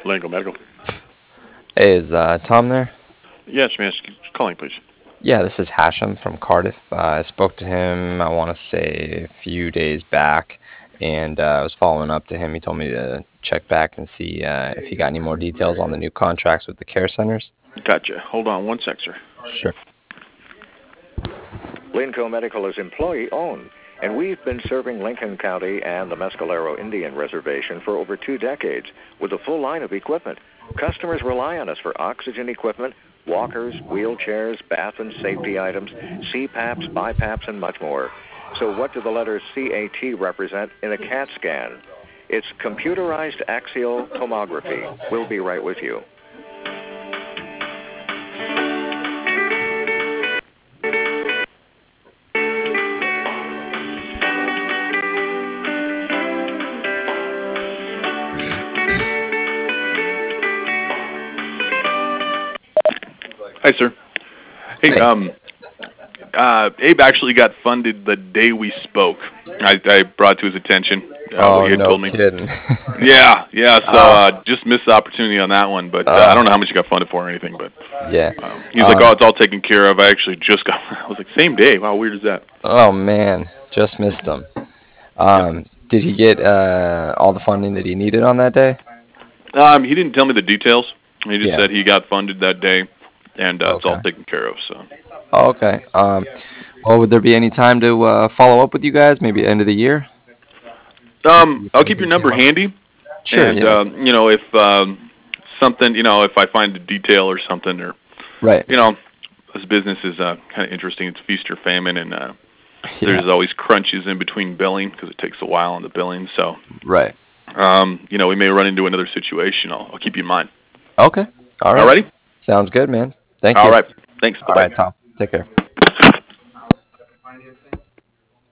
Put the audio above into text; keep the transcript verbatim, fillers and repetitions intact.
Lingo Medical. Hey, is uh, Tom there? Yes, may I ask who's calling, please? Yeah, this is Hashem from Cardiff. Uh, I spoke to him, I want to say, a few days back, and uh, I was following up to him. He told me to check back and see uh, if he got any more details on the new contracts with the care centers. Gotcha. Hold on one sec, sir. Sure. Linco Medical is employee-owned, and we've been serving Lincoln County and the Mescalero Indian Reservation for over two decades with a full line of equipment. Customers rely on us for oxygen equipment, walkers, wheelchairs, bath and safety items, C PAPs, BiPAPs, and much more. So what do the letters C A T represent in a CAT scan? It's computerized axial tomography. We'll be right with you. Hi, sir. Hey, Hey. um, uh, Abe actually got funded the day we spoke. I, I brought to his attention uh, Oh, what he had no told me. kidding. Yeah, yeah. So Oh. uh, just missed the opportunity on that one, but uh, Oh. I don't know how much he got funded for or anything. But Yeah. um, he's like, Um, "Oh, it's all taken care of." I actually just got. I was like, "Same day? Wow, weird is that?" Oh, man, just missed him. Yep. Um, did he get uh, all the funding that he needed on that day? Um, he didn't tell me the details. He just Yeah. said he got funded that day, and uh, it's all Okay. taken care of. So. Oh, okay. Um, well, would there be any time to uh, follow up with you guys, maybe end of the year? To see Um, if I'll keep your anything number came up? handy, Sure, and yeah. um, you know if um, something, you know, if I find a detail or something, or Right. you know, this business is uh, kind of interesting. It's feast or famine, and uh, Yeah. there's always crunches in between billing because it takes a while on the billing. So, Right. um, you know, we may run into another situation. I'll, I'll keep you in mind. Okay. All right. Alrighty? Sounds good, man. Thank All you. right. Thanks. Bye All bye. right, Tom. Take care.